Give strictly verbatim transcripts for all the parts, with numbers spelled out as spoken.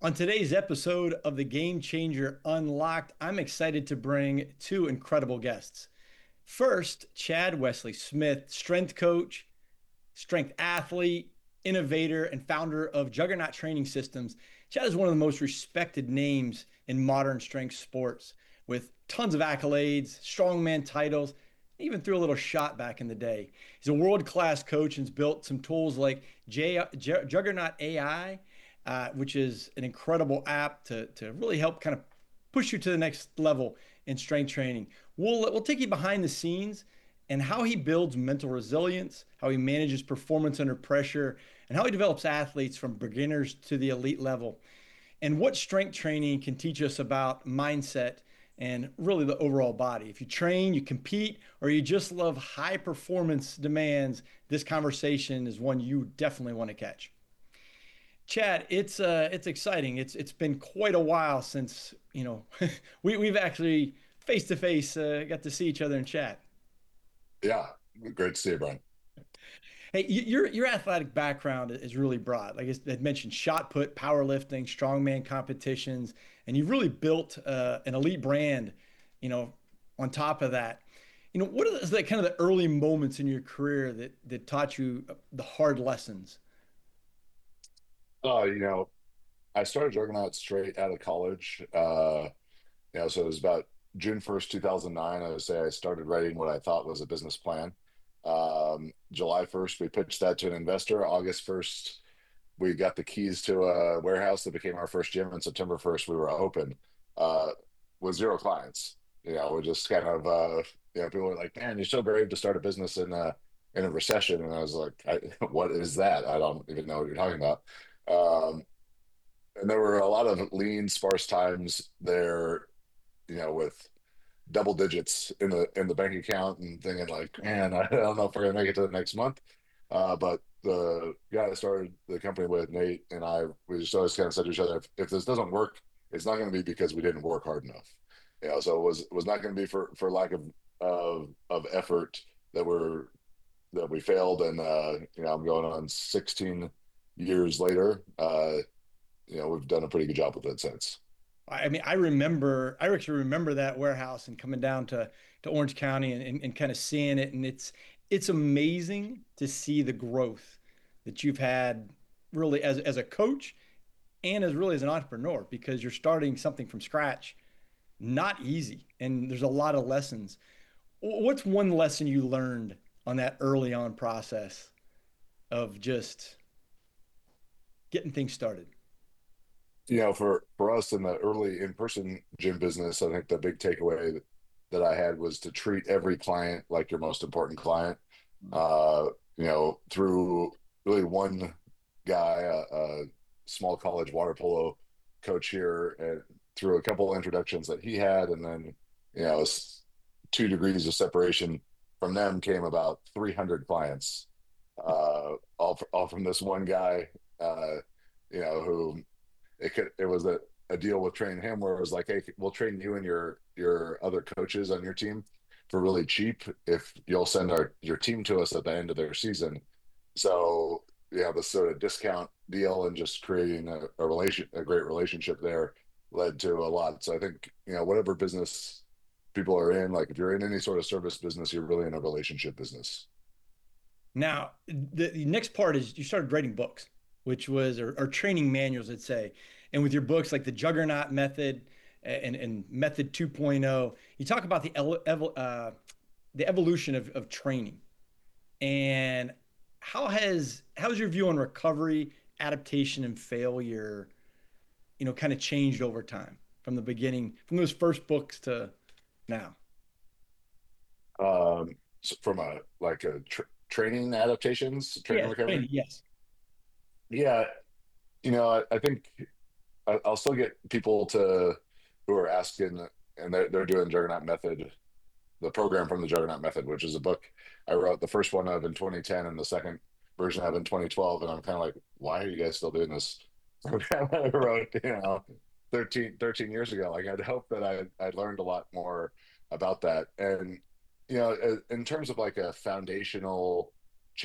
On today's episode of the Game Changer Unlocked, I'm excited to bring two incredible guests. First, Chad Wesley Smith, strength coach, strength athlete, innovator, and founder of Juggernaut Training Systems. Chad is one of the most respected names in modern strength sports with tons of accolades, strongman titles, even threw a little shot back in the day. He's a world-class coach and has built some tools like J- J- Juggernaut A I, uh, which is an incredible app to, to really help kind of push you to the next level in strength training. We'll, we'll take you behind the scenes and how he builds mental resilience, how he manages performance under pressure, and how he develops athletes from beginners to the elite level, and what strength training can teach us about mindset and really the overall body. If you train, you compete, or you just love high performance demands, this conversation is one you definitely want to catch. Chad, it's uh, it's exciting. It's it's been quite a while since you know we we've actually face to face got to see each other and chat. Yeah, great to see you, Brian. Hey, your your athletic background is really broad. Like I had mentioned, shot put, powerlifting, strongman competitions, and you've really built uh, an elite brand. You know, on top of that, you know, what are the, the kind of the early moments in your career that that taught you the hard lessons? Oh, you know, I started Juggernaut straight out of college. Uh, you know, so it was about June first, two thousand nine. I would say I started writing what I thought was a business plan. Um, July first, we pitched that to an investor. August first, we got the keys to a warehouse that became our first gym. And September first, we were open uh, with zero clients. You know, we're just kind of, uh, you know, people were like, man, you're so brave to start a business in a, in a recession. And I was like, I, what is that? I don't even know what you're talking about. Um, and there were a lot of lean, sparse times there, you know, with double digits in the in the bank account and thinking like, man, I don't know if we're gonna make it to the next month. Uh, but the guy that started the company with Nate and I, we just always kind of said to each other, if, if this doesn't work, it's not going to be because we didn't work hard enough. You know, so it was it was not going to be for for lack of of of effort that we're that we failed. And uh, you know, I'm going on sixteen years later. Uh, you know, we've done a pretty good job with it since. I mean, I remember, I actually remember that warehouse and coming down to to Orange County and, and, and kind of seeing it, and it's it's amazing to see the growth that you've had really as as a coach and as really as an entrepreneur because you're starting something from scratch. Not easy, and there's a lot of lessons. What's one lesson you learned on that early on process of just getting things started? You know, for for us in the early in-person gym business, I think the big takeaway that, that I had was to treat every client like your most important client. Uh, you know, through really one guy, a, a small college water polo coach here, and through a couple introductions that he had, and then you know, s- two degrees of separation from them came about three hundred clients, uh, all all from this one guy. Uh, you know, who it could it was a, a deal with training him where it was like, hey, we'll train you and your your other coaches on your team for really cheap if you'll send our your team to us at the end of their season. So yeah, the sort of discount deal and just creating a, a relation a great relationship there led to a lot. So I think, you know, whatever business people are in, like if you're in any sort of service business, you're really in a relationship business. Now, the, the next part is you started writing books, which was, or, or training manuals, let's say. And with your books like the Juggernaut Method and, and Method 2.0, you talk about the, evo- uh, the evolution of, of training. And how has, how's your view on recovery, adaptation, and failure, you know, kind of changed over time from the beginning, from those first books to now? Um, so from a like a tr training adaptations, training Yeah, recovery. training, yes. Yeah, you know, I, I think I, I'll still get people to who are asking, and they're, they're doing Juggernaut Method, the program from the Juggernaut Method, which is a book I wrote the first one of in twenty ten and the second version of in twenty twelve. And I'm kind of like, why are you guys still doing this program I wrote, you know, thirteen thirteen years ago? Like, I'd hope that I, I'd learned a lot more about that. And, you know, in terms of like a foundational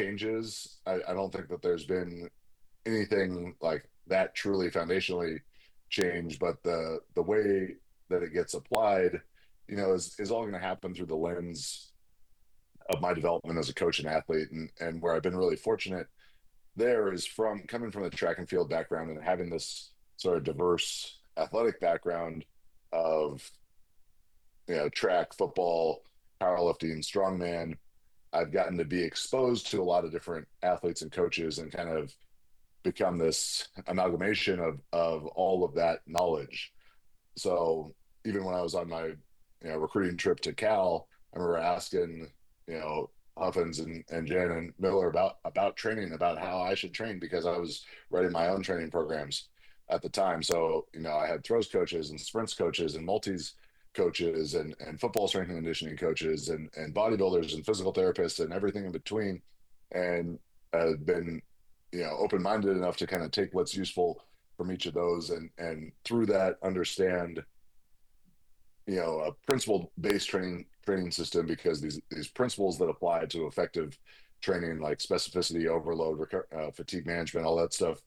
changes, I, I don't think that there's been anything like that truly foundationally change, but the the way that it gets applied, you know, is is all going to happen through the lens of my development as a coach and athlete. And and where I've been really fortunate there is from coming from the track and field background and having this sort of diverse athletic background of, you know, track, football, powerlifting, strongman. I've gotten to be exposed to a lot of different athletes and coaches and kind of become this amalgamation of of all of that knowledge. So even when I was on my, you know, recruiting trip to Cal, I remember asking, you know, Huffins and, and Jen and Miller about about training, about how I should train, because I was writing my own training programs at the time. So, you know, I had throws coaches and sprints coaches and multis coaches and, and football strength and conditioning coaches and, and bodybuilders and physical therapists and everything in between. And I've been, you know, open-minded enough to kind of take what's useful from each of those, and and through that understand, you know, a principle-based training training system, because these these principles that apply to effective training, like specificity, overload, uh, fatigue management, all that stuff,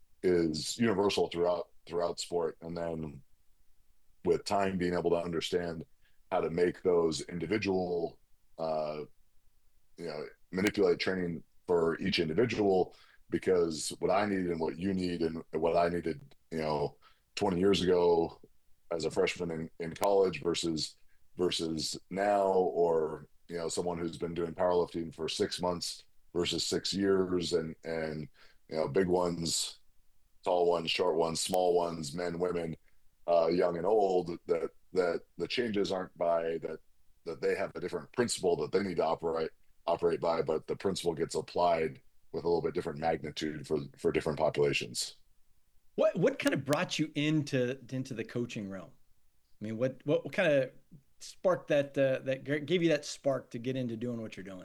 is universal throughout throughout sport. And then with time, being able to understand how to make those individual, uh, you know, manipulate training for each individual, because what I need and what you need and what I needed, you know, twenty years ago as a freshman in, in college versus versus now, or, you know, someone who's been doing powerlifting for six months versus six years, and and you know, big ones, tall ones, short ones, small ones, men, women, uh, young and old, that that the changes aren't by that that they have a different principle that they need to operate operate by, but the principle gets applied with a little bit different magnitude for for different populations. What what kind of brought you into into the coaching realm? I mean, what what, what kind of sparked that uh, that gave you that spark to get into doing what you're doing?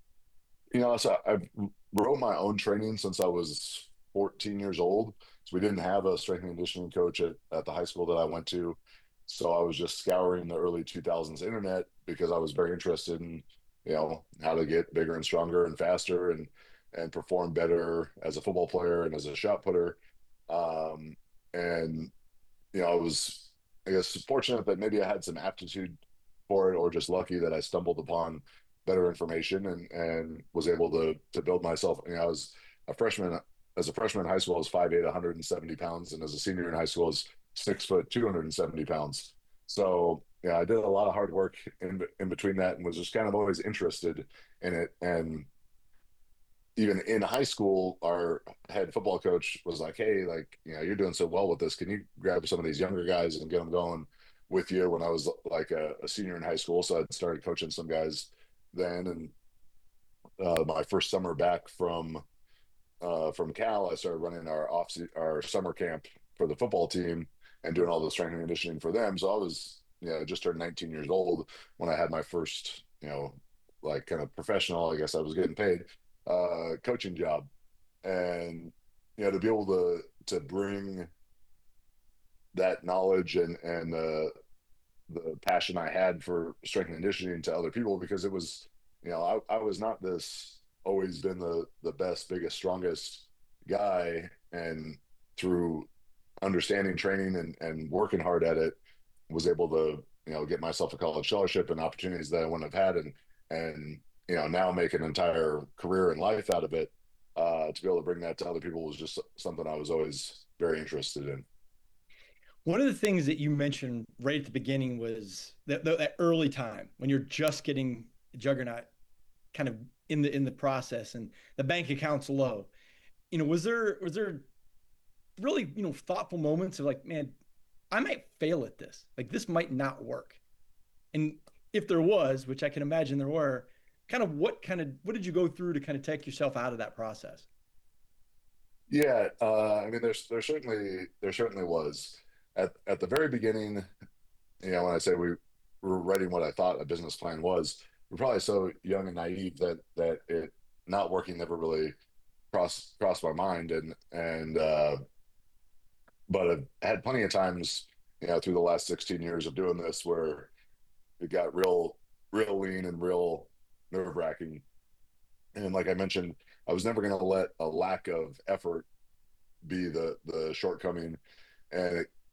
You know, so I wrote my own training since I was fourteen years old. So we didn't have a strength and conditioning coach at, at the high school that I went to. So I was just scouring the early two thousands internet because I was very interested in, you know, how to get bigger and stronger and faster and and perform better as a football player and as a shot putter. Um, and you know, I was, I guess, fortunate that maybe I had some aptitude for it, or just lucky that I stumbled upon better information and and was able to to build myself. You know, I was a freshman as a freshman in high school, I was five eight, one hundred seventy pounds, and as a senior in high school, I was six foot, two hundred seventy pounds. So yeah, I did a lot of hard work in in between that, and was just kind of always interested in it. And even in high school, our head football coach was like, "Hey, like, you know, you're doing so well with this. Can you grab some of these younger guys and get them going with you?" When I was like a, a senior in high school, so I started coaching some guys then. And uh, my first summer back from uh, from Cal, I started running our off our summer camp for the football team and doing all the strength and conditioning for them. So I was, you know, just turned nineteen years old when I had my first, you know, like kind of professional, I guess I was getting paid, uh, coaching job. And, you know, to be able to, to bring that knowledge and, and, uh, the passion I had for strength and conditioning to other people, because it was, you know, I, I was not this always been the the best, biggest, strongest guy. And through understanding training and, and working hard at it, was able to, you know, get myself a college scholarship and opportunities that I wouldn't have had, and and you know, now make an entire career and life out of it. Uh, to be able to bring that to other people was just something I was always very interested in. One of the things that you mentioned right at the beginning was that, that early time when you're just getting Juggernaut kind of in the in the process and the bank account's low. You know, was there was there really, you know, thoughtful moments of like, man, I might fail at this. Like this might not work. And if there was, which I can imagine there were, kind of what kind of what did you go through to kind of take yourself out of that process? Yeah, uh, I mean, there's there certainly there certainly was at at the very beginning. You know, when I say we were writing what I thought a business plan was, we're probably so young and naive that that it not working never really crossed crossed my mind. And and uh, but I've had plenty of times, you know, through the last sixteen years of doing this, where it got real real lean and real nerve wracking. And like I mentioned, I was never going to let a lack of effort be the the shortcoming. And it,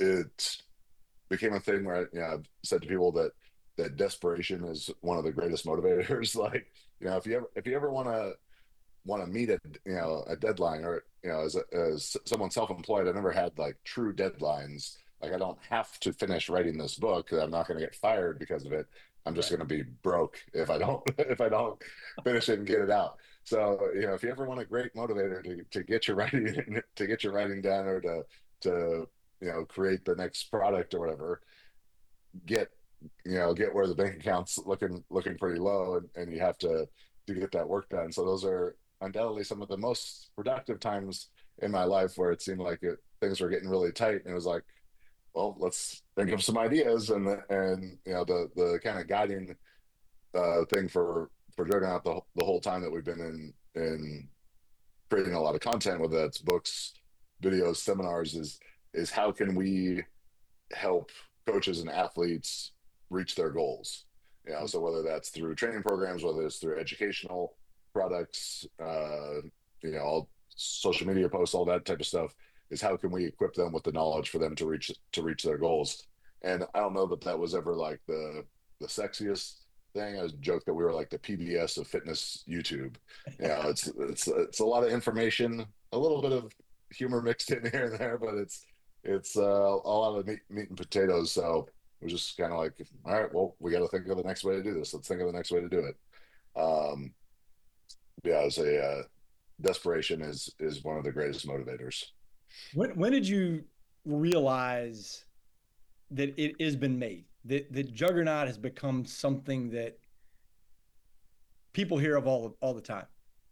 it became a thing where, you know, I've said to people that that desperation is one of the greatest motivators. Like, you know, if you ever if you ever want to want to meet a, you know, a deadline, or, you know, as a, as someone self-employed, I never had like true deadlines. Like, I don't have to finish writing this book. I'm not going to get fired because of it. I'm just Right. going to be broke if I don't if I don't finish it and get it out. So, you know, if you ever want a great motivator to to get your writing to get your writing done, or to to you know, create the next product or whatever, get, you know, get where the bank account's looking looking pretty low, and, and you have to to get that work done. So those are undoubtedly some of the most productive times in my life, where it seemed like it, things were getting really tight, and it was like, well, let's think of some ideas. And and you know, the the kind of guiding uh, thing for for Juggernaut the the whole time that we've been in in creating a lot of content, whether that's books, videos, seminars, is is how can we help coaches and athletes reach their goals. You know, so whether that's through training programs, whether it's through educational products, uh, you know, all social media posts, all that type of stuff, is how can we equip them with the knowledge for them to reach to reach their goals. And I don't know that that was ever like the the sexiest thing. I was joke that we were like the P B S of fitness YouTube. You know, it's it's it's a lot of information, a little bit of humor mixed in here and there, but it's it's uh, a lot of meat, meat and potatoes. So it was just kind of like, all right, well, we got to think of the next way to do this. Let's think of the next way to do it. Um, yeah, I would say uh, desperation is is one of the greatest motivators. When when did you realize that it has been made? That that Juggernaut has become something that people hear of all all the time.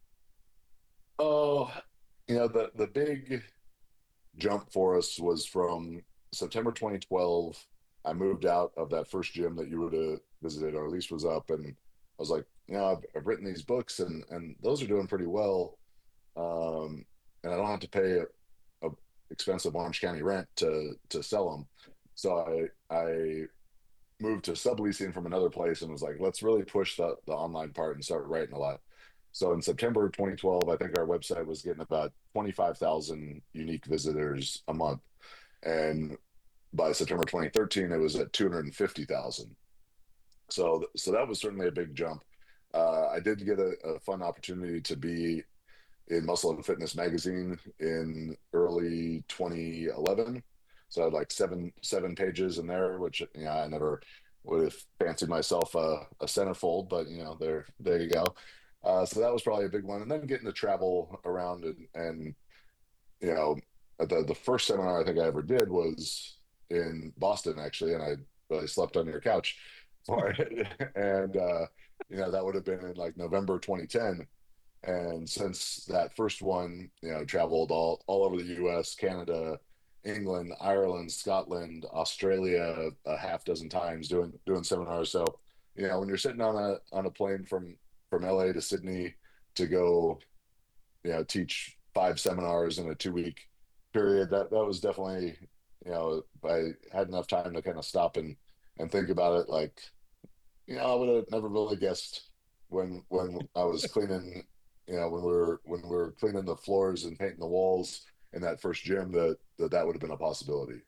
Oh, you know, the the big jump for us was from September twenty twelve. I moved out of that first gym that you would have visited, or at least was up, and I was like, you know, I've, I've written these books, and and those are doing pretty well, um, and I don't have to pay a, a expensive Orange County rent to to sell them. So I I moved to subleasing from another place, and was like, let's really push the the online part and start writing a lot. So in September twenty twelve, I think our website was getting about twenty-five thousand unique visitors a month. And by September twenty thirteen, it was at two hundred fifty thousand. So, so that was certainly a big jump. Uh, I did get a, a fun opportunity to be in Muscle and Fitness magazine in early twenty eleven. So I had like seven seven pages in there, which, you know, I never would have fancied myself a, a centerfold, but, you know, there there you go. Uh, so that was probably a big one, and then getting to travel around, and, and you know, the the first seminar I think I ever did was in Boston, actually, and I I slept on your couch for it, and uh, you know, that would have been in like November twenty ten. And since that first one, you know, traveled all all over the U S, Canada, England, Ireland, Scotland, Australia a half dozen times doing doing seminars. So, you know, when you're sitting on a on a plane from from L A to Sydney to go, you know, teach five seminars in a two week period, that that was definitely, you know, I had enough time to kind of stop and and think about it. Like, you know, I would have never really guessed when when I was cleaning, you know, when we were when we were cleaning the floors and painting the walls in that first gym, that that, that would have been a possibility.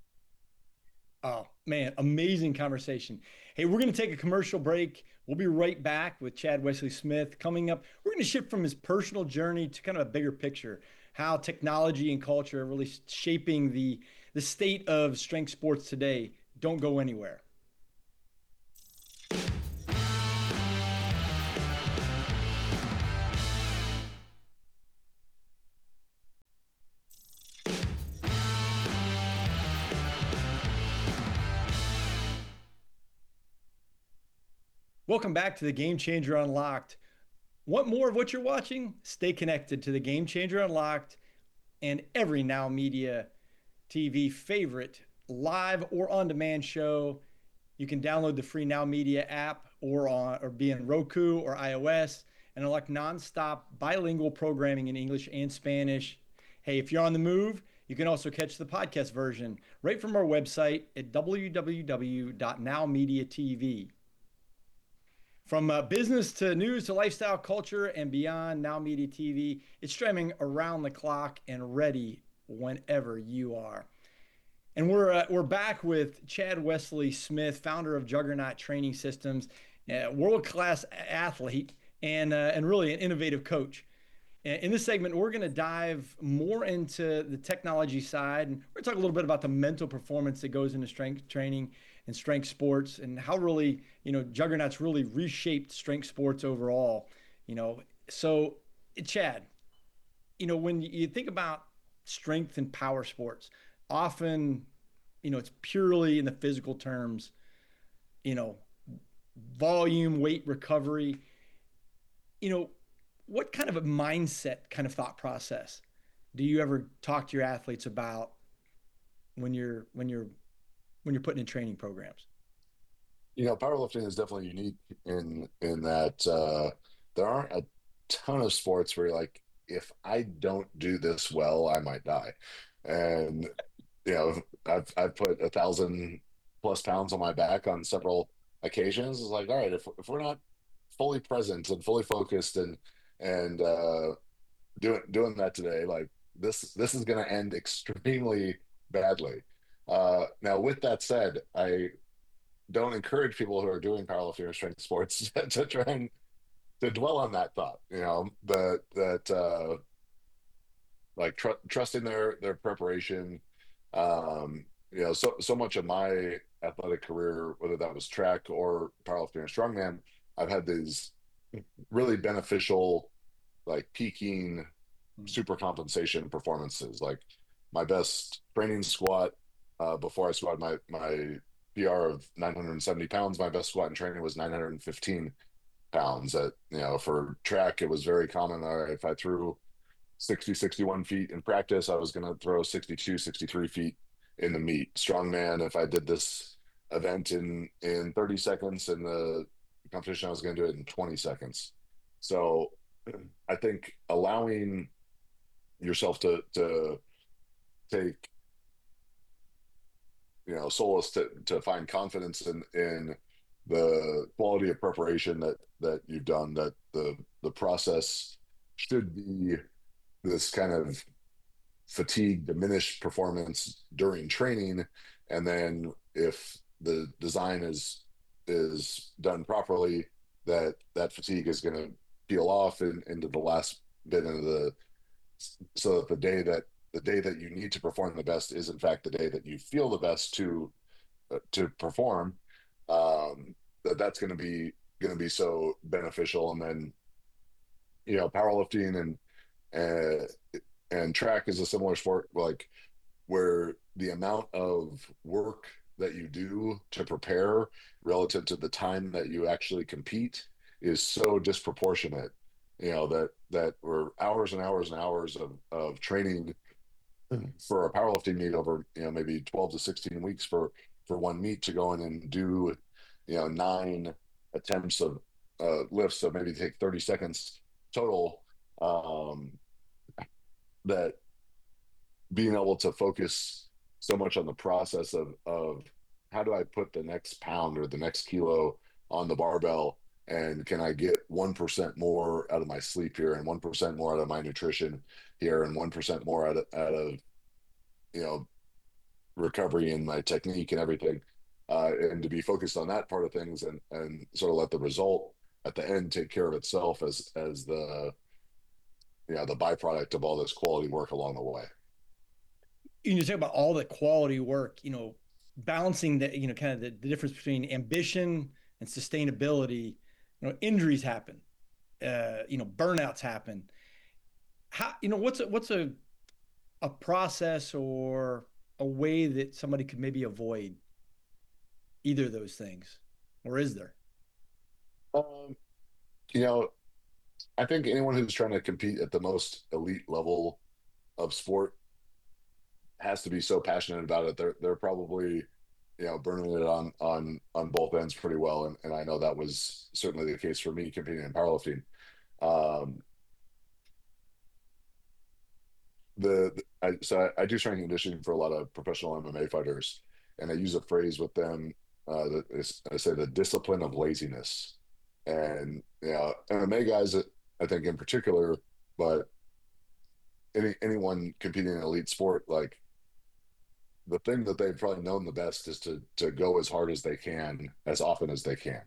Oh, man, amazing conversation. Hey, we're going to take a commercial break. We'll be right back with Chad Wesley Smith. Coming up, we're going to shift from his personal journey to kind of a bigger picture, how technology and culture are really shaping the the state of strength sports today. Don't go anywhere. Welcome back to the Game Changer Unlocked. Want more of what you're watching? Stay connected to the Game Changer Unlocked and every Now Media T V favorite live or on-demand show. You can download the free Now Media app, or on or be in Roku or iOS, and elect nonstop bilingual programming in English and Spanish. Hey, if you're on the move, you can also catch the podcast version right from our website at w w w dot now media t v. From uh, business to news to lifestyle, culture, and beyond, Now Media T V, it's streaming around the clock and ready whenever you are. And we're uh, we're back with Chad Wesley Smith, founder of Juggernaut Training Systems, uh, world-class athlete, and uh, and really an innovative coach. In this segment, we're going to dive more into the technology side, and we're going to talk a little bit about the mental performance that goes into strength training and strength sports, and how really, you know, Juggernauts really reshaped strength sports overall. You know, so Chad, you know, when you think about strength and power sports, often, you know, it's purely in the physical terms, you know, volume, weight recovery. You know, what kind of a mindset, kind of thought process do you ever talk to your athletes about when you're when you're when you're putting in training programs? You know, powerlifting is definitely unique in in that uh, there aren't a ton of sports where you're like, if I don't do this well, I might die. And you know, I've I've put a thousand plus pounds on my back on several occasions. It's like, all right, if if we're not fully present and fully focused and and uh, doing doing that today, like this this is going to end extremely badly. Uh, now, with that said, I don't encourage people who are doing powerlifting or strength sports to try and to dwell on that thought. You know, that that uh, like tr- trusting their their preparation. Um, you know, so so much of my athletic career, whether that was track or powerlifting or strongman, I've had these really beneficial, like peaking super compensation performances. Like my best training squat uh, before I squatted my my P R of nine hundred seventy pounds. My best squat in training was nine hundred fifteen pounds. At you know, for track, it was very common. Uh, if I threw sixty, sixty-one feet in practice, I was going to throw sixty-two, sixty-three feet in the meet. Strongman, if I did this event in in thirty seconds, in the competition, I was going to do it in twenty seconds. So I think allowing yourself to to take you know solace to to find confidence in in the quality of preparation that that you've done, that the the process should be this kind of fatigue diminished performance during training, and then if the design is is done properly, that that fatigue is going to peel off in, into the last bit of the so that the day that the day that you need to perform the best is in fact the day that you feel the best to uh, to perform. Um, that that's going to be going to be so beneficial. And then you know powerlifting and and and track is a similar sport, like where the amount of work that you do to prepare relative to the time that you actually compete is so disproportionate. You know that that were hours and hours and hours of of training for a powerlifting meet over you know maybe twelve to sixteen weeks for for one meet, to go in and do you know nine attempts of uh, lifts, so maybe take thirty seconds total. Um, that being able to focus so much on the process of of how do I put the next pound or the next kilo on the barbell, and can I get one percent more out of my sleep here, and one percent more out of my nutrition here, and one percent more out of, out of you know recovery and my technique and everything, uh, and to be focused on that part of things, and and sort of let the result at the end take care of itself as as the you know the byproduct of all this quality work along the way. You talk about all the quality work, you know, balancing the, you know, kind of the, the difference between ambition and sustainability. You know, injuries happen, uh, you know, burnouts happen. How, you know, what's a, what's a, a process or a way that somebody could maybe avoid either of those things? Or is there? Um, you know, I think anyone who's trying to compete at the most elite level of sport has to be so passionate about it. They're they're probably you know burning it on on on both ends pretty well, and, and I know that was certainly the case for me competing in powerlifting. Um, the, the I, so I, I do strength and conditioning for a lot of professional M M A fighters, and I use a phrase with them uh, that is, I say the discipline of laziness. And you know, M M A guys, I think in particular, but any anyone competing in elite sport, like the thing that they've probably known the best is to to go as hard as they can, as often as they can.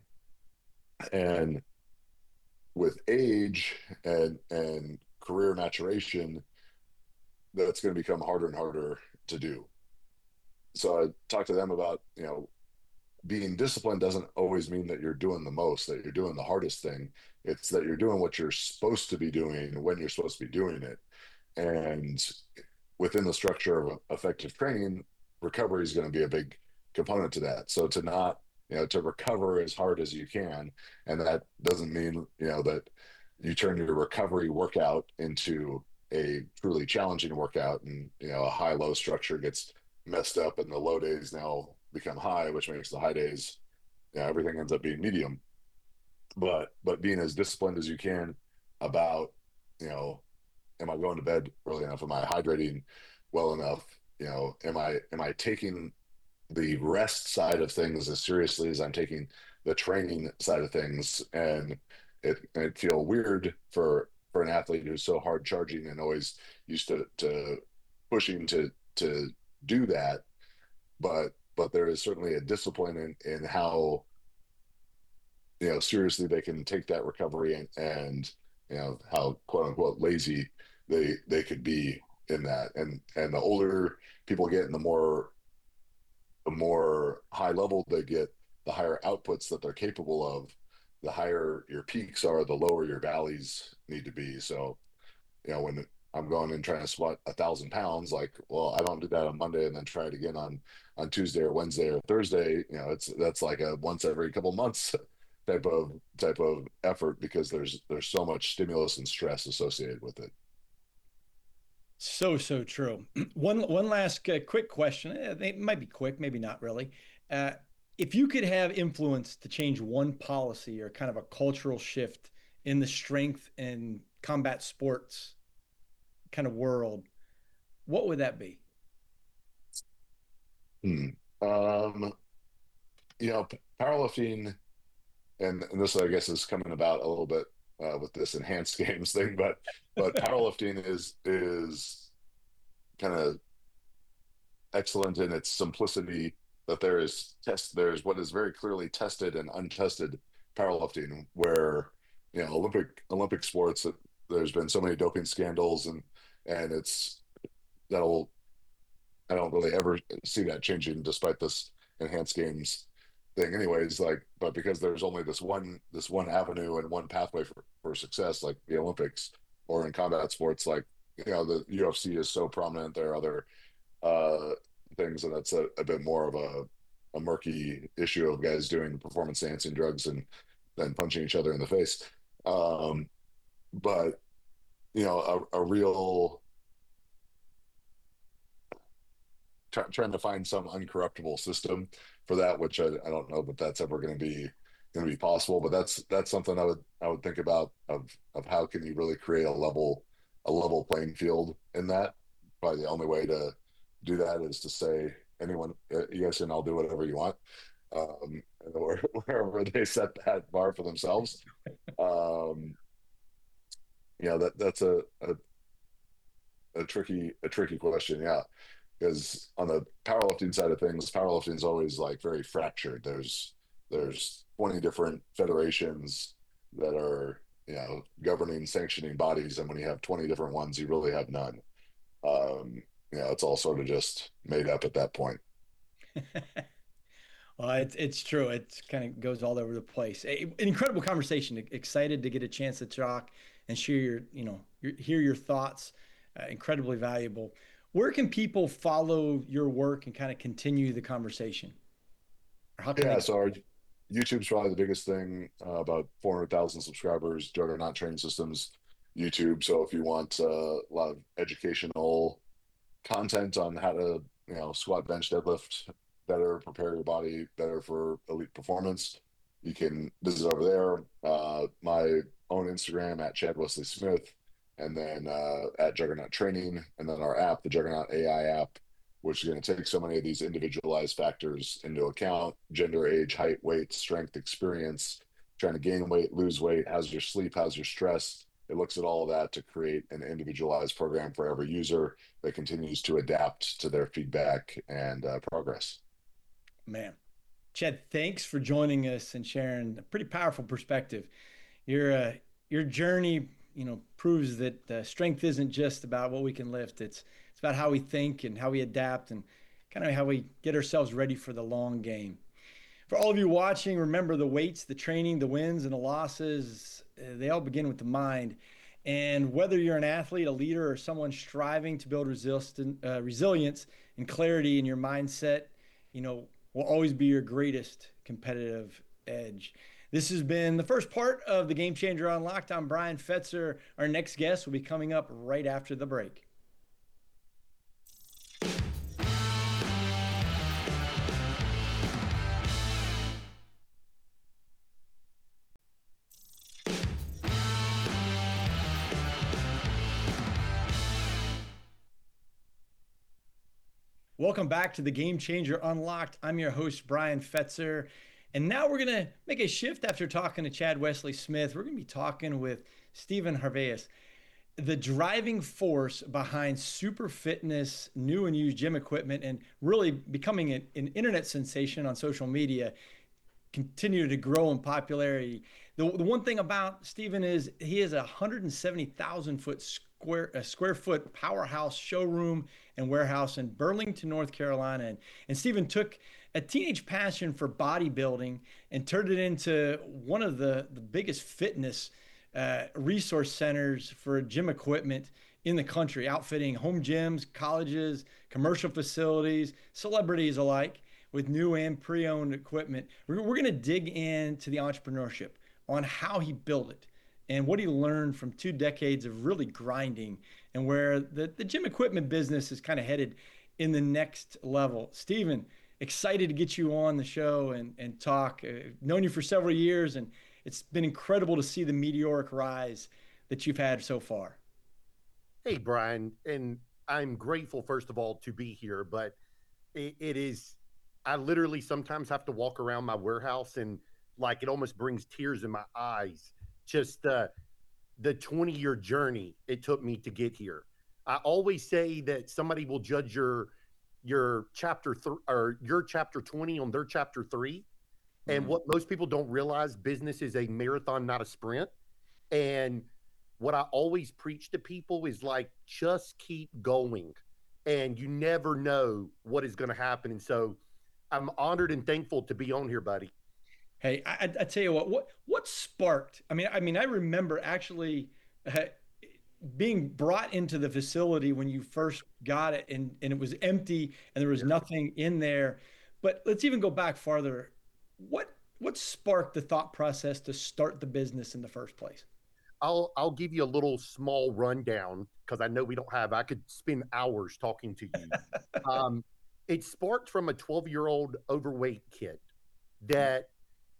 And with age and and career maturation, that's going to become harder and harder to do. So I talked to them about, you know, being disciplined doesn't always mean that you're doing the most, that you're doing the hardest thing. It's that you're doing what you're supposed to be doing when you're supposed to be doing it. And within the structure of effective training, recovery is going to be a big component to that. So to not, you know, to recover as hard as you can, and that doesn't mean, you know, that you turn your recovery workout into a truly challenging workout, and you know, a high low structure gets messed up, and the low days now become high, which makes the high days, you know, everything ends up being medium. But but being as disciplined as you can about, you know, am I going to bed early enough? Am I hydrating well enough? You know, am I am I taking the rest side of things as seriously as I'm taking the training side of things? And it it feel weird for for an athlete who's so hard charging and always used to to pushing to to do that, but but there is certainly a discipline in in how, you know, seriously they can take that recovery, and and you know how quote unquote lazy they they could be in that. and and the older people get and the more the more high level they get, the higher outputs that they're capable of, the higher your peaks are, the lower your valleys need to be. So, you know, when I'm going and trying to squat a thousand pounds, like, well, I don't do that on Monday and then try it again on on Tuesday or Wednesday or Thursday. You know, it's that's like a once every couple months type of type of effort, because there's there's so much stimulus and stress associated with it. So, so true. One, one last uh, quick question. Eh, It might be quick, maybe not really. Uh, if you could have influence to change one policy or kind of a cultural shift in the strength and combat sports kind of world, what would that be? Hmm. Um, you know, powerlifting, and, and this I guess is coming about a little bit uh, with this enhanced games thing, but but powerlifting is is kind of excellent in its simplicity, that there is test there's what is very clearly tested and untested powerlifting, where, you know, olympic olympic sports, there's been so many doping scandals, and and it's that'll I don't really ever see that changing despite this enhanced games thing anyways. Like, but because there's only this one this one avenue and one pathway for, for success, like the Olympics, or in combat sports, like, you know, the U F C is so prominent. There are other uh, things, and that's a, a bit more of a, a murky issue of guys doing performance enhancing drugs and then punching each other in the face. Um, but you know, a, a real try, trying to find some uncorruptible system for that, which I, I don't know that that's ever going to be going to be possible. But that's that's something I would I would think about, of of how can you really create a level a level playing field in that. Probably the only way to do that is to say, anyone, uh, you guys can all do whatever you want, um, or wherever they set that bar for themselves. Um, you know, that that's a, a a tricky a tricky question. Yeah, because on the powerlifting side of things, powerlifting is always like very fractured. There's there's twenty different federations that are, you know, governing, sanctioning bodies, and when you have twenty different ones, you really have none. Um, you know, it's all sort of just made up at that point. Well, it's it's true. It kind of goes all over the place. A, an incredible conversation. Excited to get a chance to talk and share your, you know, your, hear your thoughts. Uh, incredibly valuable. Where can people follow your work and kind of continue the conversation? Or how can Yeah, they? so our YouTube's probably the biggest thing. Uh, about four hundred thousand subscribers. Juggernaut Training Systems YouTube. So if you want uh, a lot of educational content on how to, you know, squat, bench, deadlift better, prepare your body better for elite performance, you can visit over there. Uh, my own Instagram at Chad Wesley Smith, and then uh, at Juggernaut Training, and then our app, the Juggernaut A I app, which is going to take so many of these individualized factors into account: gender, age, height, weight, strength, experience, trying to gain weight, lose weight, how's your sleep, how's your stress, it looks at all of that to create an individualized program for every user that continues to adapt to their feedback and uh, progress. Man, Chad, thanks for joining us and sharing a pretty powerful perspective. Your uh, your journey, you know, proves that uh, strength isn't just about what we can lift. It's it's about how we think and how we adapt and kind of how we get ourselves ready for the long game. For all of you watching, remember the weights, the training, the wins, and the losses, uh, they all begin with the mind. And whether you're an athlete, a leader, or someone striving to build resistant, uh, resilience and clarity in your mindset, you know, will always be your greatest competitive edge. This has been the first part of the Game Changer Unlocked. I'm Brian Fetzer. Our next guest will be coming up right after the break. Welcome back to the Game Changer Unlocked. I'm your host, Brian Fetzer. And now we're going to make a shift after talking to Chad Wesley Smith. We're going to be talking with Stephen Harveas, the driving force behind super fitness, new and used gym equipment, and really becoming an, an internet sensation on social media, continue to grow in popularity. The, the one thing about Stephen is he is a one hundred seventy thousand foot square a square foot powerhouse showroom and warehouse in Burlington, North Carolina. And, and Stephen took a teenage passion for bodybuilding and turned it into one of the, the biggest fitness uh, resource centers for gym equipment in the country, outfitting home gyms, colleges, commercial facilities, celebrities alike with new and pre-owned equipment. We're, we're going to dig into the entrepreneurship on how he built it and what he learned from two decades of really grinding and where the, the gym equipment business is kind of headed in the next level. Stephen, excited to get you on the show and, and talk. Uh, known you for several years, and it's been incredible to see the meteoric rise that you've had so far. Hey, Brian, and I'm grateful, first of all, to be here, but it, it is, I literally sometimes have to walk around my warehouse and like it almost brings tears in my eyes. Just uh, the twenty year journey it took me to get here. I always say that somebody will judge your your chapter th- or your chapter twenty on their chapter three. Mm-hmm. And what most people don't realize, business is a marathon, not a sprint. And what I always preach to people is like, just keep going, and you never know what is going to happen. And so I'm honored and thankful to be on here, buddy. Hey, I, I tell you what, what, what sparked, I mean, I mean, I remember actually uh, being brought into the facility when you first got it, and, and it was empty and there was nothing in there. But let's even go back farther. What, what sparked the thought process to start the business in the first place? I'll, I'll give you a little small rundown because I know we don't have, I could spend hours talking to you. um, it sparked from a twelve year old overweight kid that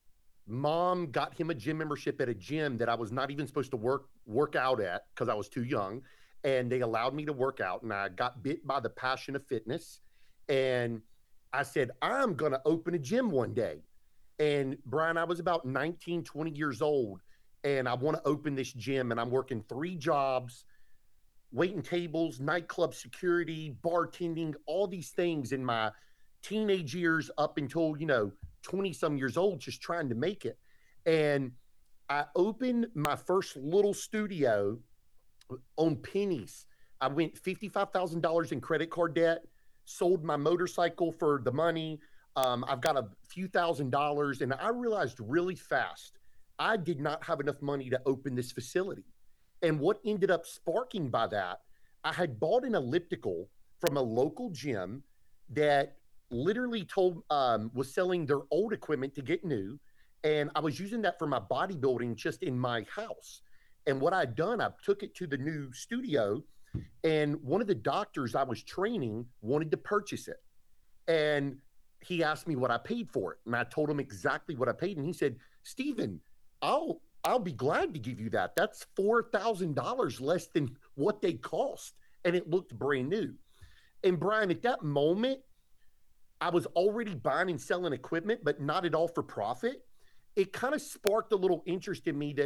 mom got him a gym membership at a gym that I was not even supposed to work work out at because I was too young, and they allowed me to work out, and I got bit by the passion of fitness, and I said, I'm gonna open a gym one day. And Brian, I was about nineteen, twenty years old, and I want to open this gym, and I'm working three jobs, waiting tables, nightclub security, bartending, all these things in my teenage years up until, you know, twenty some years old, just trying to make it. And I opened my first little studio on pennies. I went fifty-five thousand dollars in credit card debt, sold my motorcycle for the money. Um, I've got a few thousand dollars, and I realized really fast, I did not have enough money to open this facility. And what ended up sparking by that, I had bought an elliptical from a local gym that literally told um, was selling their old equipment to get new, and I was using that for my bodybuilding just in my house. And what I'd done, I took it to the new studio, and one of the doctors I was training wanted to purchase it, and he asked me what I paid for it, and I told him exactly what I paid, and he said, Stephen, I'll I'll be glad to give you that. That's four thousand dollars less than what they cost, and it looked brand new. And Brian, at that moment, I was already buying and selling equipment, but not at all for profit. It kind of sparked a little interest in me that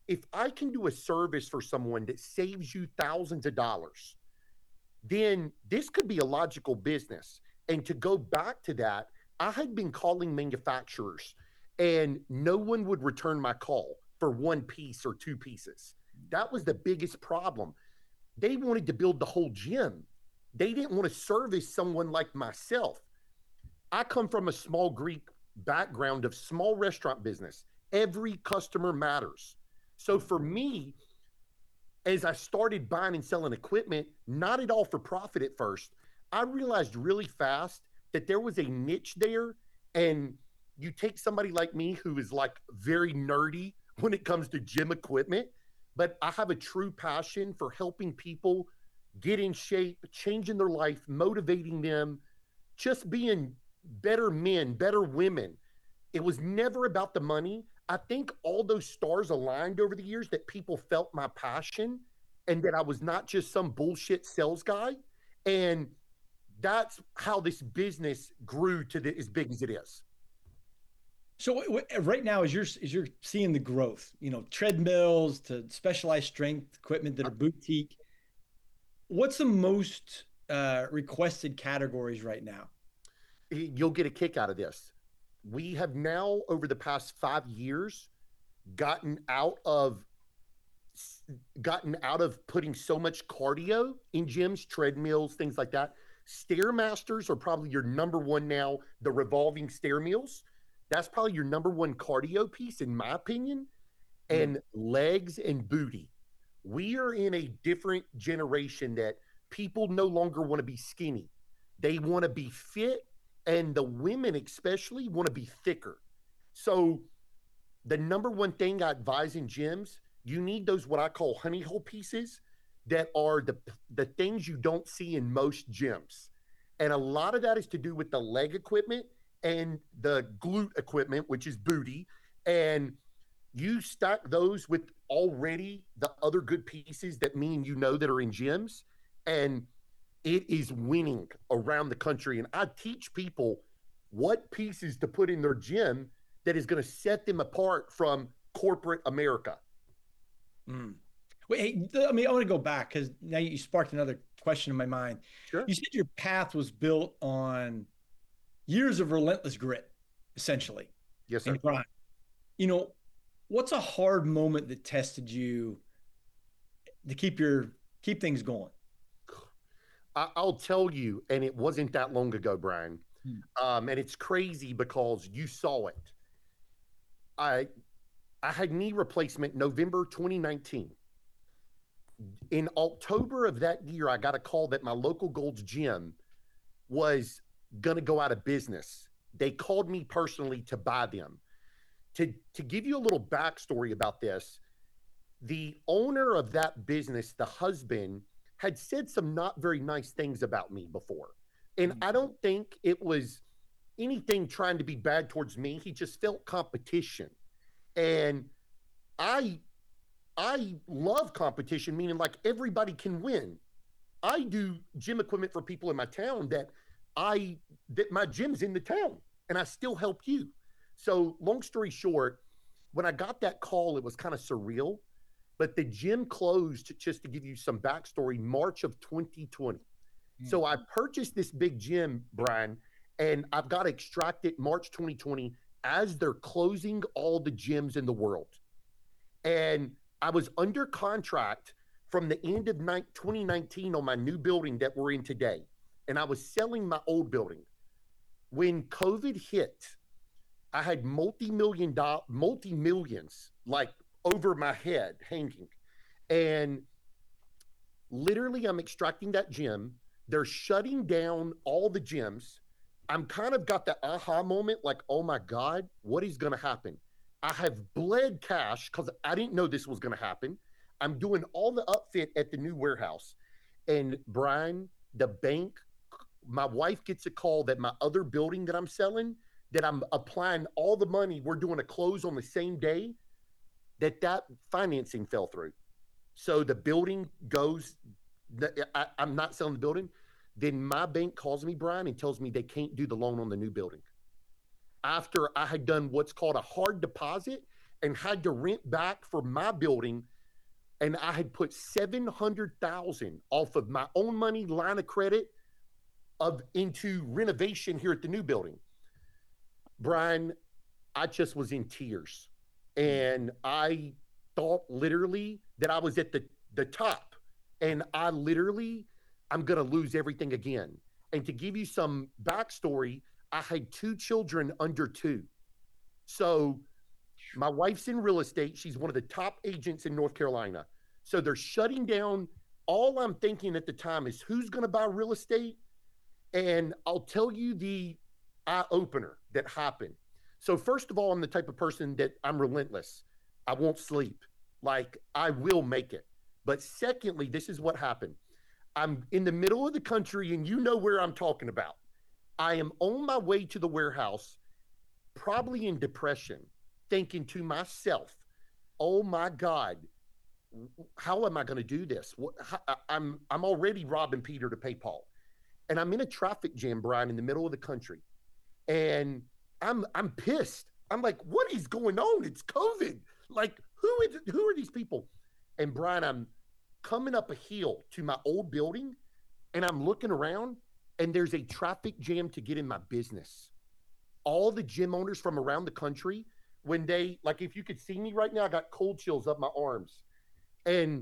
if I can do a service for someone that saves you thousands of dollars, then this could be a logical business. And to go back to that, I had been calling manufacturers and no one would return my call for one piece or two pieces. That was the biggest problem. They wanted to build the whole gym. They didn't want to service someone like myself. I come from a small Greek background of small restaurant business. Every customer matters. So for me, as I started buying and selling equipment, not at all for profit at first, I realized really fast that there was a niche there. And you take somebody like me who is like very nerdy when it comes to gym equipment, but I have a true passion for helping people get in shape, changing their life, motivating them, just being better men, better women. It was never about the money. I think all those stars aligned over the years that people felt my passion and that I was not just some bullshit sales guy. And that's how this business grew to the, as big as it is. So right now, as you're as you're seeing the growth, you know, treadmills to specialized strength equipment that are boutique, what's the most uh, requested categories right now? You'll get a kick out of this. We have now, over the past five years, gotten out of gotten out of putting so much cardio in gyms, treadmills, things like that. Stairmasters are probably your number one now. The revolving stair mills, that's probably your number one cardio piece, in my opinion. And mm. legs and booty. We are in a different generation that people no longer want to be skinny. They want to be fit. And the women especially want to be thicker. So the number one thing I advise in gyms, you need those what I call honey hole pieces that are the, the things you don't see in most gyms. And a lot of that is to do with the leg equipment and the glute equipment, which is booty. And you stack those with already the other good pieces that mean you know that are in gyms. And it is winning around the country. And I teach people what pieces to put in their gym that is going to set them apart from corporate America. Mm. Wait, hey, I mean, I want to go back because now you sparked another question in my mind. Sure. You said your path was built on years of relentless grit, essentially. Yes, sir. Grind. You know, what's a hard moment that tested you to keep your keep things going? I'll tell you, and it wasn't that long ago, Brian. Hmm. Um, and it's crazy because you saw it. I I had knee replacement November twenty nineteen. In October of that year, I got a call that my local Gold's Gym was going to go out of business. They called me personally to buy them. To, to give you a little backstory about this, the owner of that business, the husband, had said some not very nice things about me before. And I don't think it was anything trying to be bad towards me. He just felt competition. And I I love competition, meaning like everybody can win. I do gym equipment for people in my town that I that my gym's in the town and I still help you. So long story short, when I got that call, it was kind of surreal. But the gym closed, just to give you some backstory, March of twenty twenty. Mm-hmm. So I purchased this big gym, Brian, and I've got to extract it March twenty twenty as they're closing all the gyms in the world. And I was under contract from the end of twenty nineteen on my new building that we're in today. And I was selling my old building. When COVID hit, I had multi-million dollars, multi-millions, like over my head hanging. And literally I'm extracting that gym. They're shutting down all the gyms. I'm kind of got that aha moment, like, oh my God, what is going to happen? I have bled cash because I didn't know this was going to happen. I'm doing all the upfit at the new warehouse. And Brian, the bank, my wife gets a call that my other building that I'm selling, that I'm applying all the money, we're doing a close on the same day, that that financing fell through. So the building goes, I, I'm not selling the building. Then my bank calls me, Brian, and tells me they can't do the loan on the new building. After I had done what's called a hard deposit, and had to rent back for my building. And I had put seven hundred thousand off of my own money line of credit of into renovation here at the new building. Brian, I just was in tears. And I thought literally that I was at the, the top. And I literally, I'm going to lose everything again. And to give you some backstory, I had two children under two. So my wife's in real estate. She's one of the top agents in North Carolina. So they're shutting down. All I'm thinking at the time is who's going to buy real estate? And I'll tell you the eye opener that happened. So first of all, I'm the type of person that I'm relentless. I won't sleep. Like, I will make it. But secondly, this is what happened. I'm in the middle of the country, and you know where I'm talking about. I am on my way to the warehouse, probably in depression, thinking to myself, oh my God, how am I going to do this? What, how, I'm, I'm already robbing Peter to pay Paul. And I'm in a traffic jam, Brian, in the middle of the country. And I'm I'm pissed. I'm like, what is going on? It's COVID. Like, who is who are these people? And Brian, I'm coming up a hill to my old building, and I'm looking around, and there's a traffic jam to get in my business. All the gym owners from around the country, when they, like, if you could see me right now, I got cold chills up my arms. And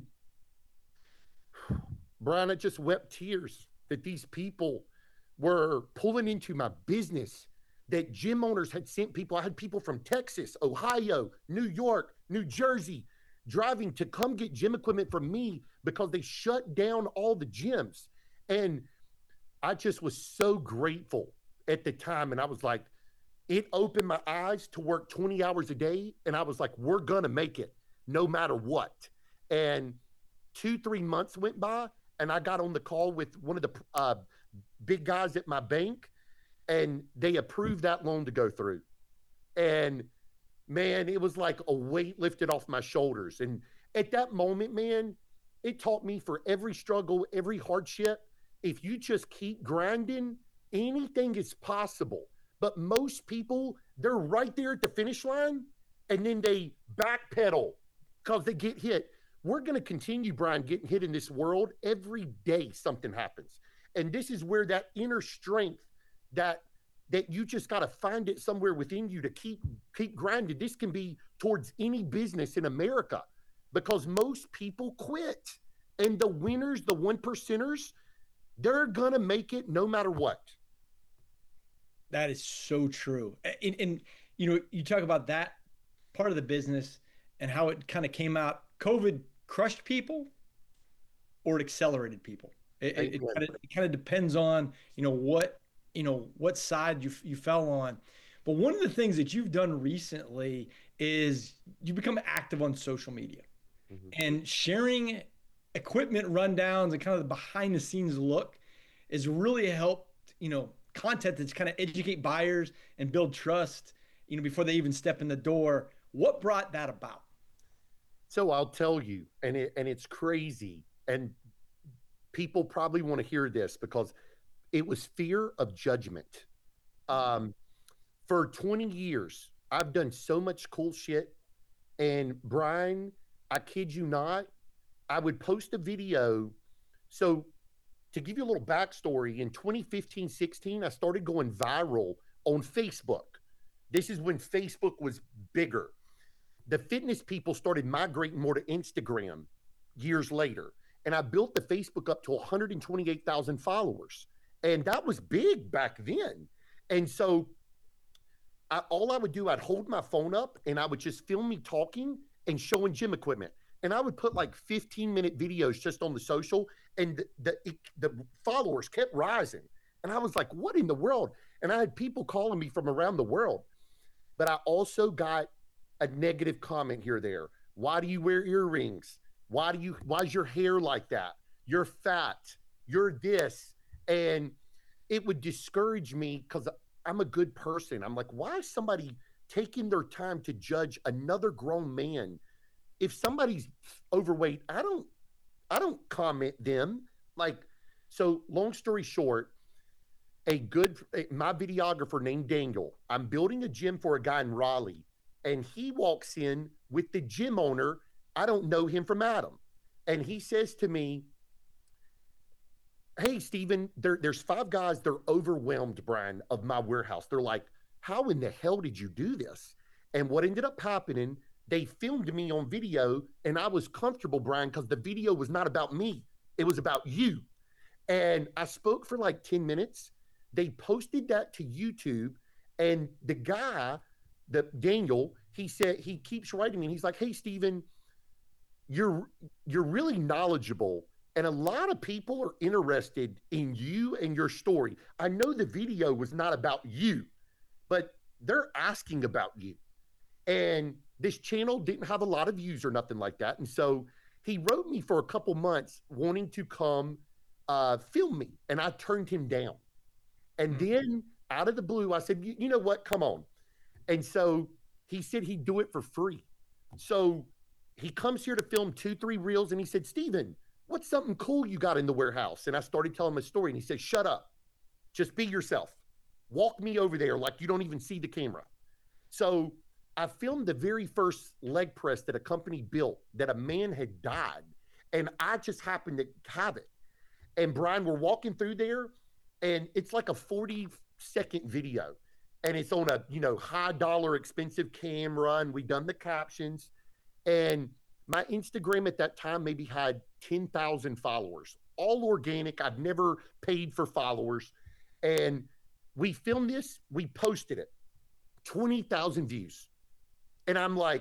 Brian, I just wept tears that these people were pulling into my business, that gym owners had sent people. I had people from Texas, Ohio, New York, New Jersey, driving to come get gym equipment from me because they shut down all the gyms. And I just was so grateful at the time. And I was like, it opened my eyes to work twenty hours a day. And I was like, we're going to make it no matter what. And two, three months went by, and I got on the call with one of the uh, big guys at my bank, and they approved that loan to go through. And man, it was like a weight lifted off my shoulders. And at that moment, man, it taught me for every struggle, every hardship, if you just keep grinding, anything is possible. But most people, they're right there at the finish line, and then they backpedal because they get hit. We're going to continue, Brian, getting hit in this world. Every day something happens. And this is where that inner strength that that you just got to find it somewhere within you to keep keep grinding. This can be towards any business in America, because most people quit. And the winners, the one percenters, they're going to make it no matter what. That is so true. And, and, you know, you talk about that part of the business and how it kind of came out. COVID crushed people or it accelerated people. It, it, it, kind of, it kind of depends on, you know, what, you know, what side you you fell on. But one of the things that you've done recently is you become active on social media, mm-hmm. and sharing equipment rundowns and kind of the behind the scenes look is really helped, you know, content that's kind of educate buyers and build trust, you know, before they even step in the door. What brought that about? So I'll tell you, and it, and it's crazy, and people probably want to hear this because it was fear of judgment. Um, for twenty years, I've done so much cool shit. And Brian, I kid you not, I would post a video. So to give you a little backstory, in twenty fifteen, sixteen, I started going viral on Facebook. This is when Facebook was bigger. The fitness people started migrating more to Instagram years later. And I built the Facebook up to one hundred twenty-eight thousand followers. And that was big back then. And so I, all I would do, I'd hold my phone up and I would just film me talking and showing gym equipment. And I would put like fifteen minute videos just on the social, and the, the, the followers kept rising. And I was like, what in the world? And I had people calling me from around the world. But I also got a negative comment here or there. Why do you wear earrings? Why do you, why is your hair like that? You're fat. You're this. And it would discourage me because I'm a good person. I'm like, why is somebody taking their time to judge another grown man? If somebody's overweight, I don't, I don't comment them. Like, so long story short, a good, my videographer named Daniel, I'm building a gym for a guy in Raleigh. and he walks in with the gym owner. I don't know him from Adam. And he says to me, hey, Steven, there, there's five guys. They're overwhelmed, Brian, of my warehouse. They're like, how in the hell did you do this? And what ended up happening, they filmed me on video, and I was comfortable, Brian, because the video was not about me. It was about you. And I spoke for like ten minutes. They posted that to YouTube. And the guy, the Daniel, he said, he keeps writing me. And he's like, hey, Steven, you're, you're really knowledgeable. And a lot of people are interested in you and your story. I know the video was not about you, but they're asking about you. And this channel didn't have a lot of views or nothing like that. And so he wrote me for a couple months wanting to come uh, film me. And I turned him down. And mm-hmm. then out of the blue, I said, you know what? Come on. And so he said he'd do it for free. So he comes here to film two, three reels. And he said, Steven, what's something cool you got in the warehouse? And I started telling him a story. And he said, shut up. Just be yourself. Walk me over there like you don't even see the camera. So I filmed the very first leg press that a company built that a man had died. And I just happened to have it. And Brian, we're walking through there, and it's like a forty second video. And it's on a, you know, high dollar expensive camera. And we done the captions. And my Instagram at that time maybe had ten thousand followers, all organic. I've never paid for followers. And we filmed this, we posted it, twenty thousand views. And I'm like,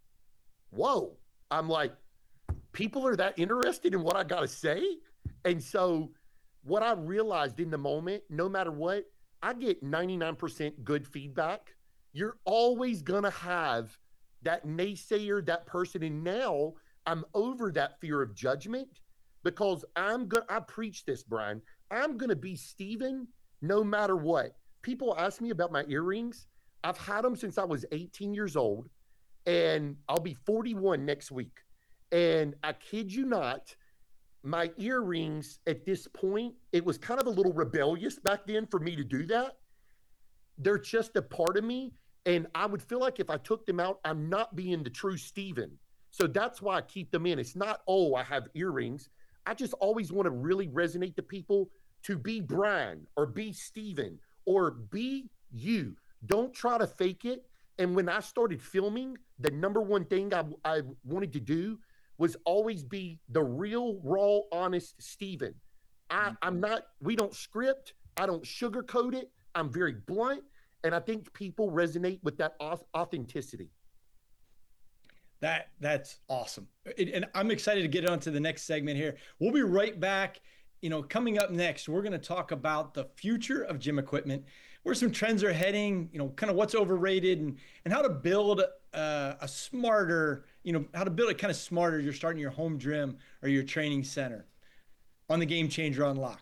whoa. I'm like, people are that interested in what I got to say? And so what I realized in the moment, no matter what, I get ninety-nine percent good feedback. You're always going to have that naysayer, that person. And now I'm over that fear of judgment because I'm going to, I preach this, Brian. I'm going to be Steven no matter what. People ask me about my earrings. I've had them since I was eighteen years old, and I'll be forty-one next week. And I kid you not, my earrings at this point, it was kind of a little rebellious back then for me to do that. They're just a part of me. And I would feel like if I took them out, I'm not being the true Steven. So that's why I keep them in. It's not, oh, I have earrings. I just always want to really resonate to people to be Brian or be Steven or be you. Don't try to fake it. And when I started filming, the number one thing I, I wanted to do was always be the real, raw, honest Steven. I, I'm not, we don't script. I don't sugarcoat it. I'm very blunt. And I think people resonate with that authenticity. That that's awesome. It, and I'm excited to get on to the next segment here. We'll be right back. You know, coming up next, we're going to talk about the future of gym equipment, where some trends are heading, you know, kind of what's overrated and, and how to build uh, a smarter, you know, how to build it kind of smarter. You're starting your home gym or your training center on the Game Changer Unlocked.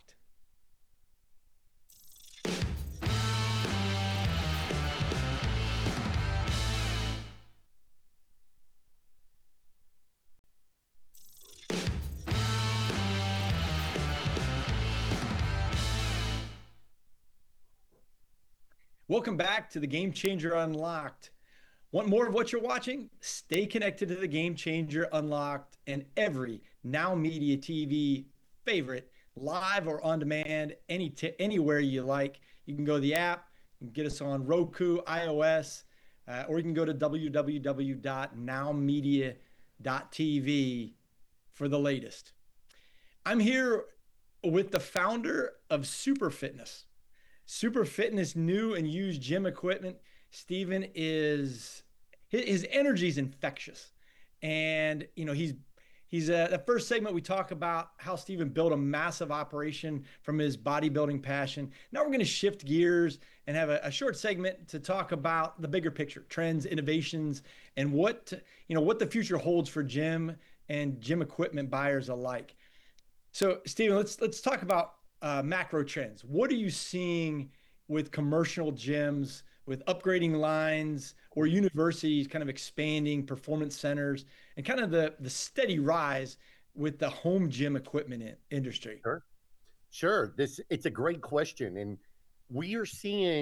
Welcome back to the Game Changer Unlocked. Want more of what you're watching? Stay connected to the Game Changer Unlocked and every Now Media T V favorite, live or on demand, any t- anywhere you like. You can go to the app, you can get us on Roku, iOS, uh, or you can go to w w w dot now media dot t v for the latest. I'm here with the founder of Super Fitness. Super Fitness new and used gym equipment. Steven is, his energy is infectious. And, you know, he's, he's uh, the first segment we talk about how Steven built a massive operation from his bodybuilding passion. Now we're going to shift gears and have a, a short segment to talk about the bigger picture, trends, innovations, and what, you know, what the future holds for gym and gym equipment buyers alike. So Steven, let's, let's talk about Uh, macro trends. What are you seeing with commercial gyms, with upgrading lines, or universities kind of expanding performance centers, and kind of the, the steady rise with the home gym equipment in, industry? Sure. Sure. This, it's a great question. And we are seeing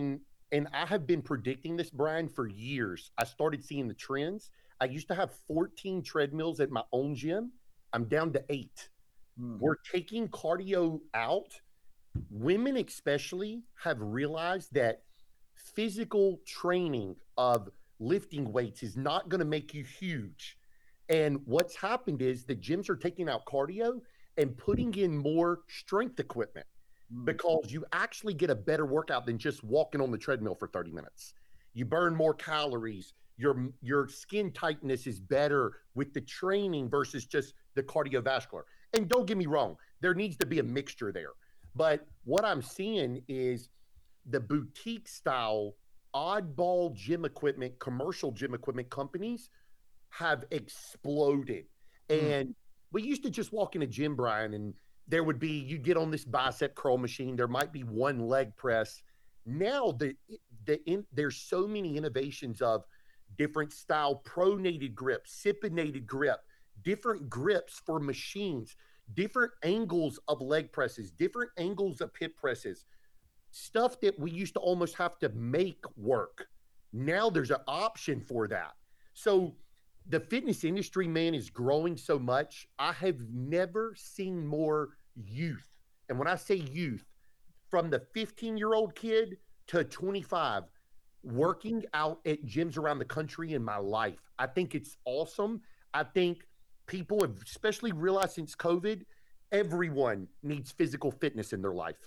And I have been predicting this, Brian, for years. I started seeing the trends. I used to have fourteen treadmills at my own gym. I'm down to eight. Mm. We're taking cardio out. Women, especially, have realized that physical training of lifting weights is not going to make you huge. And what's happened is the gyms are taking out cardio and putting in more strength equipment because you actually get a better workout than just walking on the treadmill for thirty minutes. You burn more calories. Your, your skin tightness is better with the training versus just the cardiovascular. And don't get me wrong, there needs to be a mixture there. But what I'm seeing is the boutique style, oddball gym equipment, commercial gym equipment companies have exploded. Mm. And we used to just walk in a gym, Brian, and there would be, you get on this bicep curl machine, there might be one leg press. Now the, the in, there's so many innovations of different style pronated grip, supinated grip, different grips for machines, different angles of leg presses, different angles of hip presses, stuff that we used to almost have to make work. Now there's an option for that. So the fitness industry, man, is growing so much. I have never seen more youth. And when I say youth, from the fifteen year old kid to twenty-five, working out at gyms around the country in my life. I think it's awesome. I think people have especially realized since COVID, everyone needs physical fitness in their life.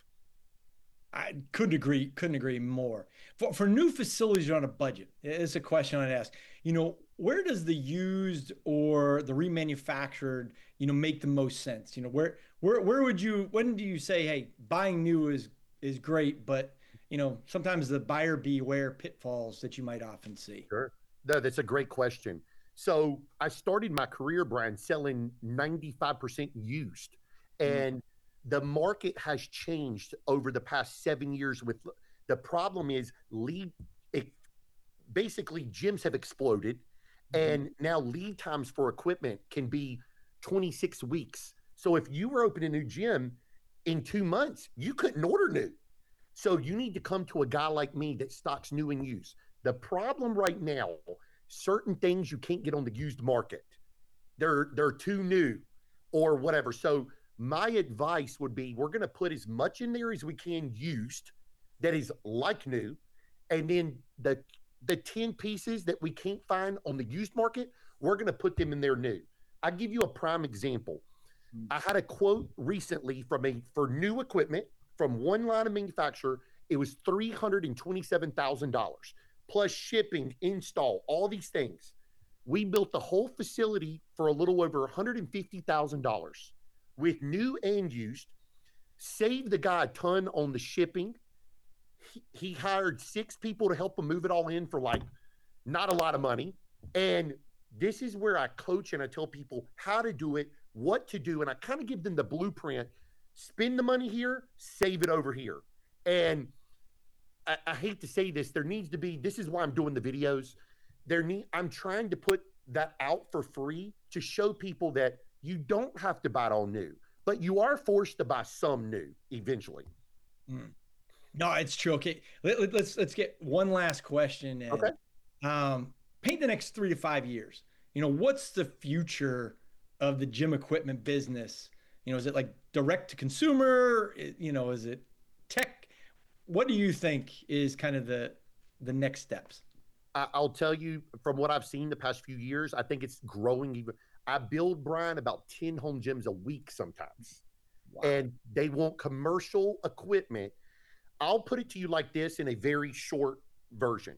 I couldn't agree, couldn't agree more. For, for new facilities on a budget, it's a question I'd ask. You know, where does the used or the remanufactured, you know, make the most sense? You know, where where where would you, when do you say, hey, buying new is is great, but you know, sometimes the buyer beware pitfalls that you might often see? Sure. No, that's a great question. So I started my career, Brian, selling ninety-five percent used. And mm-hmm. the market has changed over the past seven years. With the problem is lead, it, basically gyms have exploded. Mm-hmm. And now lead times for equipment can be twenty-six weeks. So if you were opening a new gym in two months, you couldn't order new. So you need to come to a guy like me that stocks new and used. The problem right now, certain things you can't get on the used market. They're they're too new or whatever. So my advice would be, we're going to put as much in there as we can used that is like new. And then the the ten pieces that we can't find on the used market, we're going to put them in there new. I'll give you a prime example. Mm-hmm. I had a quote recently from a for new equipment from one line of manufacturer. It was three hundred twenty-seven thousand dollars plus shipping, install, all these things. We built the whole facility for a little over one hundred fifty thousand dollars with new and used, saved the guy a ton on the shipping. He, he hired six people to help him move it all in for like not a lot of money. And this is where I coach and I tell people how to do it, what to do. And I kind of give them the blueprint. Spend the money here, save it over here. And I, I hate to say this, there needs to be, this is why I'm doing the videos. There need, I'm trying to put that out for free to show people that you don't have to buy it all new, but you are forced to buy some new eventually. Mm. No, it's true. Okay. Let, let, let's, let's get one last question. And, okay. Um, paint the next three to five years. You know, what's the future of the gym equipment business? You know, is it like direct to consumer? You know, is it tech? What do you think is kind of the the next steps? I'll tell you from what I've seen the past few years, I think it's growing. Even I build, Brian, about ten home gyms a week sometimes. Wow. And they want commercial equipment. I'll put it to you like this in a very short version.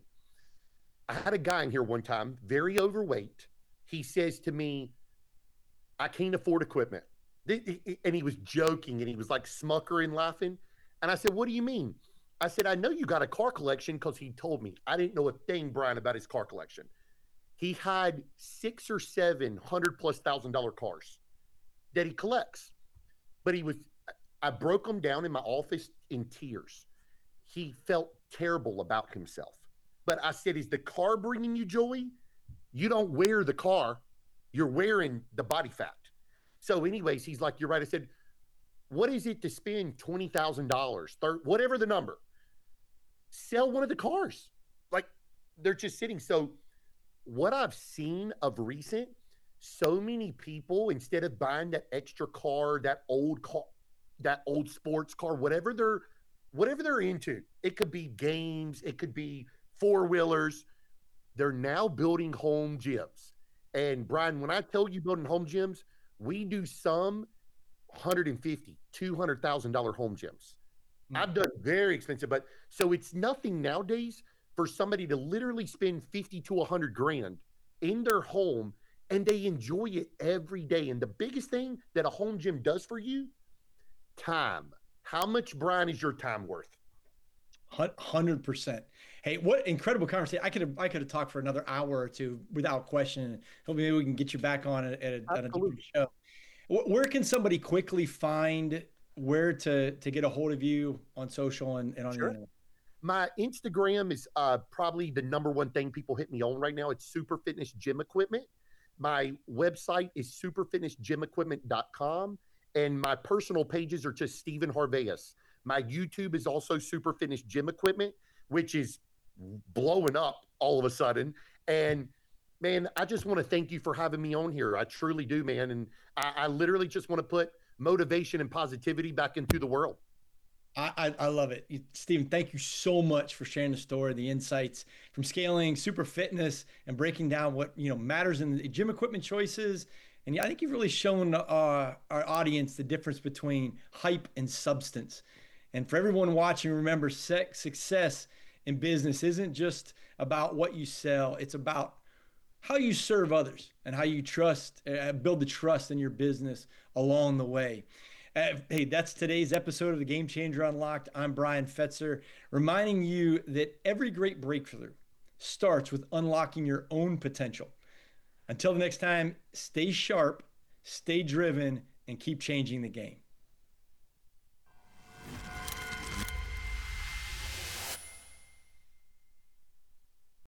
I had a guy in here one time, very overweight. He says to me, I can't afford equipment. And he was joking and he was like smuckering, laughing. And I said, what do you mean? I said, I know you got a car collection, because he told me. I didn't know a thing, Brian, about his car collection. He had six or seven hundred plus thousand dollar cars that he collects. But he was, I broke him down in my office in tears. He felt terrible about himself. But I said, is the car bringing you joy? You don't wear the car. You're wearing the body fat. So anyways, he's like, you're right. I said, what is it to spend twenty thousand dollars, whatever the number? sell one of the cars. Like they're just sitting. So what I've seen of recent, so many people, instead of buying that extra car, that old car, that old sports car, whatever they're whatever they're into, it could be games, it could be four wheelers. They're now building home gyms. And Brian, when I tell you building home gyms, we do some one hundred fifty, two hundred thousand dollar home gyms. Mm-hmm. I've done very expensive, but so it's nothing nowadays for somebody to literally spend fifty to one hundred grand in their home and they enjoy it every day. And the biggest thing that a home gym does for you, time. How much, Brian, is your time worth? one hundred percent. Hey, what incredible conversation. I could have I could have talked for another hour or two without question. Hopefully we can get you back on at, at, a, at a different show. Where can somebody quickly find where to to get a hold of you on social and, and on sure. the internet? My Instagram is uh, probably the number one thing people hit me on right now. It's Super Fitness Gym Equipment. My website is super fitness gym equipment dot com. And my personal pages are just Stephen Harveas. My YouTube is also Super Fitness Gym Equipment, which is blowing up all of a sudden. And man, I just want to thank you for having me on here. I truly do, man. And I, I literally just want to put motivation and positivity back into the world. I, I, I love it. Stephen, thank you so much for sharing the story, the insights from scaling super fitness and breaking down what, you know, matters in the gym equipment choices. And yeah, I think you've really shown uh, our audience the difference between hype and substance. And for everyone watching, remember, sex, success in business isn't just about what you sell. It's about how you serve others and how you trust, uh, build the trust in your business along the way. Uh, hey, that's today's episode of the Game Changer Unlocked. I'm Brian Fetzer, reminding you that every great breakthrough starts with unlocking your own potential. Until the next time, stay sharp, stay driven, and keep changing the game.